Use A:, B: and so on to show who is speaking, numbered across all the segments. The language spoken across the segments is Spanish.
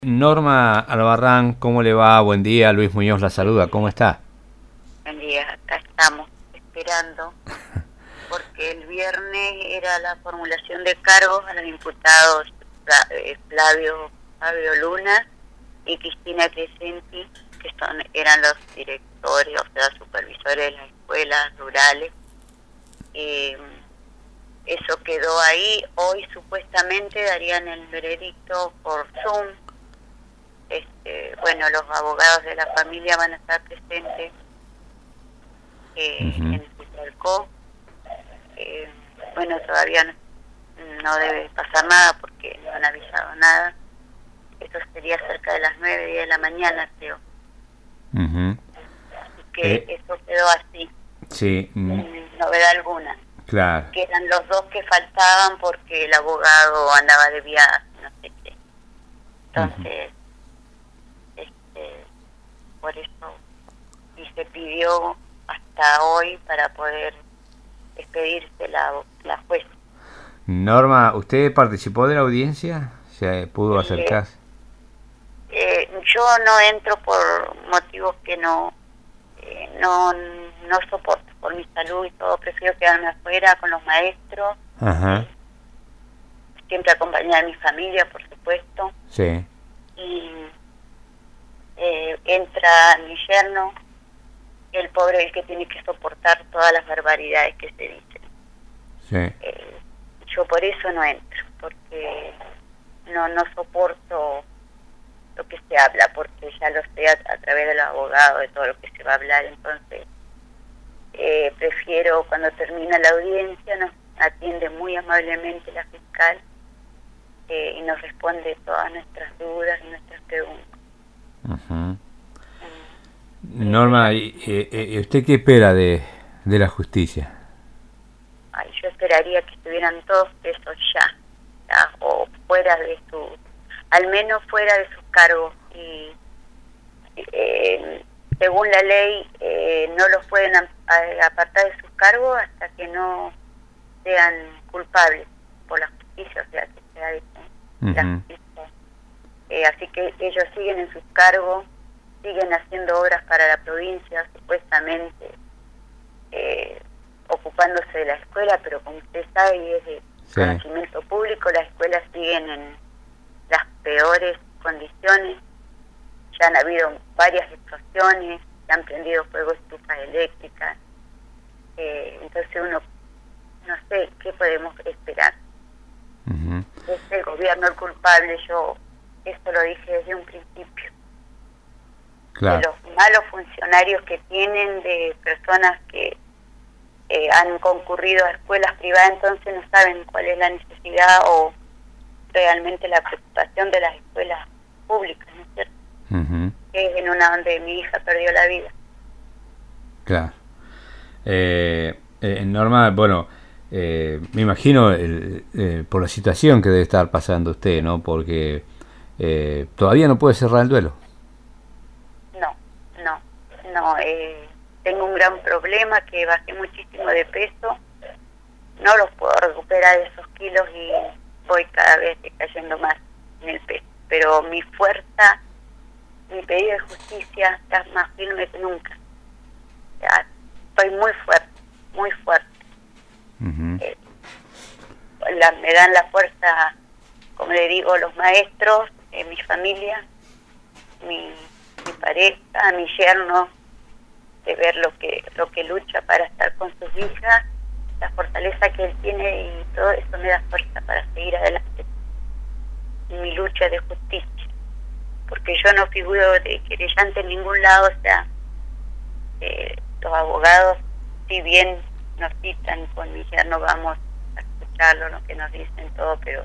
A: Norma Albarrán, ¿cómo le va? Buen día, Luis Muñoz la saluda, ¿cómo está?
B: Buen día, acá estamos esperando porque el viernes era la formulación de cargos a los imputados Flavio Luna y Cristina Crescenti, que eran los directores, o sea, supervisores de las escuelas rurales. Eso quedó ahí. Hoy supuestamente darían el veredicto por Zoom. Bueno, los abogados de la familia van a estar presentes en Cutralcó. Bueno, todavía no debe pasar nada porque no han avisado nada. Eso sería cerca de las 9:10 de la mañana, creo. Así que eso quedó así,
A: sí,
B: sin novedad alguna.
A: Claro.
B: Que eran los dos que faltaban porque el abogado andaba de viaje, no sé qué. Entonces, por eso, y se pidió hasta hoy para poder expedirse la jueza.
A: Norma, ¿usted participó de la audiencia? ¿Se pudo acercarse?
B: Yo no entro por motivos que no soporto, por mi salud y todo. Prefiero quedarme afuera con los maestros.
A: Ajá.
B: Siempre acompañada de mi familia, por supuesto.
A: Sí.
B: Y entra mi yerno, el pobre, el que tiene que soportar todas las barbaridades que se dicen.
A: Sí.
B: Yo por eso no entro, porque no soporto lo que se habla, porque ya lo sé a través de los abogados, de todo lo que se va a hablar. Entonces prefiero, cuando termina la audiencia, nos atiende muy amablemente la fiscal y nos responde todas nuestras dudas y nuestras preguntas.
A: Norma, ¿y usted qué espera de la justicia?
B: Yo esperaría que estuvieran todos presos ya, o fuera de al menos fuera de sus cargos. Y según la ley no los pueden apartar de sus cargos hasta que no sean culpables por la justicia, o sea, que sea la justicia. Así que ellos siguen en sus cargos, siguen haciendo obras para la provincia, supuestamente ocupándose de la escuela, pero como usted sabe y es de conocimiento público, las escuelas siguen en las peores condiciones. Ya han habido varias explosiones, se han prendido fuego estufas eléctricas. Entonces uno, no sé, ¿qué podemos esperar? Es el gobierno el culpable, yo eso lo dije desde un principio. Claro. De los malos funcionarios que tienen, de personas que han concurrido a escuelas privadas, entonces no saben cuál es la necesidad o realmente la preocupación de las escuelas públicas, ¿no es cierto? Que es en una donde mi hija perdió la vida.
A: Claro. Norma, bueno, me imagino por la situación que debe estar pasando usted, ¿no? Porque todavía no puede cerrar el duelo.
B: No, tengo un gran problema, que bajé muchísimo de peso, no los puedo recuperar esos kilos y voy cada vez cayendo más en el peso, pero mi fuerza, mi pedido de justicia está más firme que nunca. Ya, estoy muy fuerte. Me dan la fuerza, como le digo, los maestros, mi familia, mi pareja, mi yerno, de ver lo que lucha para estar con sus hijas, la fortaleza que él tiene, y todo eso me da fuerza para seguir adelante en mi lucha de justicia, porque yo no figuro de querellante en ningún lado. O sea, los abogados, si bien nos citan con mi yerno, vamos a escucharlo, lo que nos dicen, todo, pero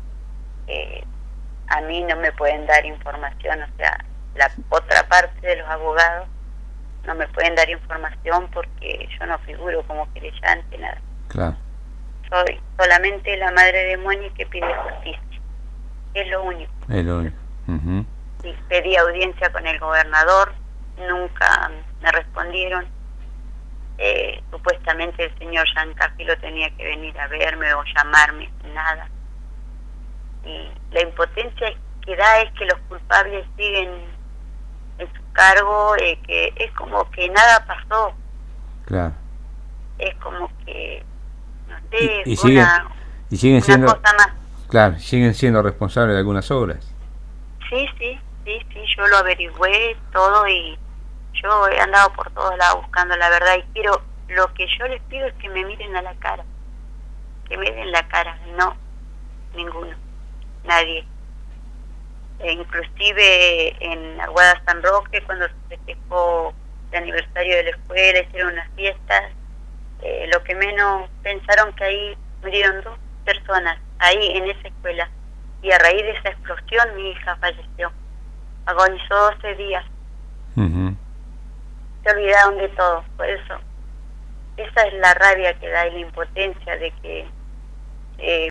B: a mí no me pueden dar información. O sea, la otra parte de los abogados no me pueden dar información porque yo no figuro como querellante, nada.
A: Claro.
B: Soy solamente la madre de Moni que pide justicia. Es lo único.
A: Es lo único.
B: Y pedí audiencia con el gobernador, nunca me respondieron. Supuestamente el señor Giancarlo tenía que venir a verme o llamarme, nada. Y la impotencia es que da es que los culpables siguen en su cargo, que es como que nada pasó.
A: Claro.
B: Es como que, no sé,
A: Y siguen
B: una
A: siendo,
B: cosa más.
A: claro, siguen siendo responsables de algunas obras.
B: Sí, yo lo averigüé todo y yo he andado por todos lados buscando la verdad y lo que yo les pido es que me miren a la cara, que me den la cara, no, ninguno, nadie. Inclusive en Aguada San Roque, cuando se festejó el aniversario de la escuela, hicieron unas fiestas, lo que menos pensaron que ahí murieron 2 personas, ahí en esa escuela, y a raíz de esa explosión mi hija falleció, agonizó 12 días. Se olvidaron de todo, por eso esa es la rabia que da y la impotencia de que